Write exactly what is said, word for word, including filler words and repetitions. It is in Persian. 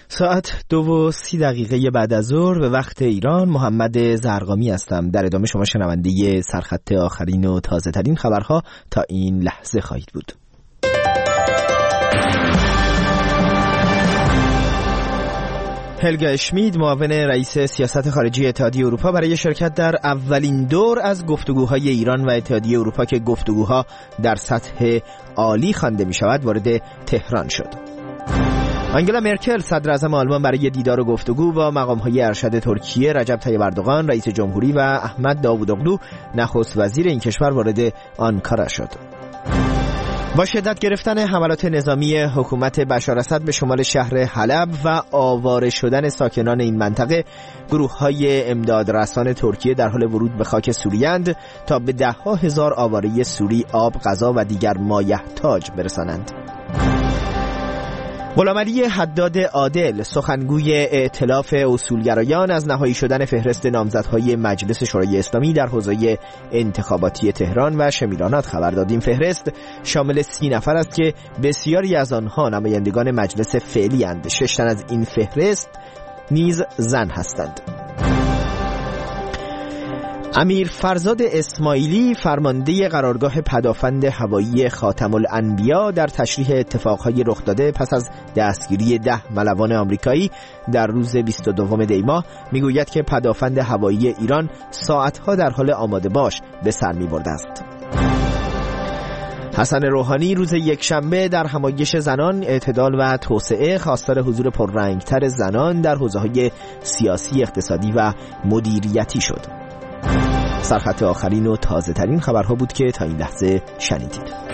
ساعت دو و سی دقیقه بعد از ظهر به وقت ایران. محمد زرقامی هستم. در ادامه شما شنونده سرخط آخرین و تازه ترین خبرها تا این لحظه خواهید بود. هلگا اشمید، معاون رئیس سیاست خارجی اتحادیه اروپا، برای شرکت در اولین دور از گفتگوهای ایران و اتحادیه اروپا که گفتگوها در سطح عالی خوانده می شود وارد تهران شد. آنگلا مرکل، صدر اعظم آلمان، برای دیدار و گفتگو با مقام‌های ارشد ترکیه، رجب طیب اردوغان رئیس جمهوری و احمد داوودوغلو نخست وزیر این کشور وارد آنکارا شد. با شدت گرفتن حملات نظامی حکومت بشار اسد به شمال شهر حلب و آواره شدن ساکنان این منطقه، گروه‌های امدادرسان ترکیه در حال ورود به خاک سوری‌اند تا به ده‌ها هزار آواره سوری آب، غذا و دیگر مایحتاج برسانند. غلامعلی حداد عادل، سخنگوی ائتلاف اصولگرایان، از نهایی شدن فهرست نامزدهای مجلس شورای اسلامی در حوزه انتخاباتی تهران و شمیرانات خبر داد. این فهرست شامل سی نفر است که بسیاری از آنها نمایندگان مجلس فعلی اند. شش تن از این فهرست نیز زن هستند. امیر فرزاد اسماعیلی، فرمانده قرارگاه پدافند هوایی خاتم الانبیا، در تشریح اتفاقهای رخ داده پس از دستگیری ده ملوان آمریکایی در روز بیست و دوم دی ماه میگوید که پدافند هوایی ایران ساعتها در حال آماده باش به سر میبرده است. حسن روحانی روز یکشنبه در همایش زنان، اعتدال و توسعه خواستار حضور پررنگتر زنان در حوزه‌های سیاسی، اقتصادی و مدیریتی شد. سرخط آخرین و تازه ترین خبرها بود که تا این لحظه شنیدید.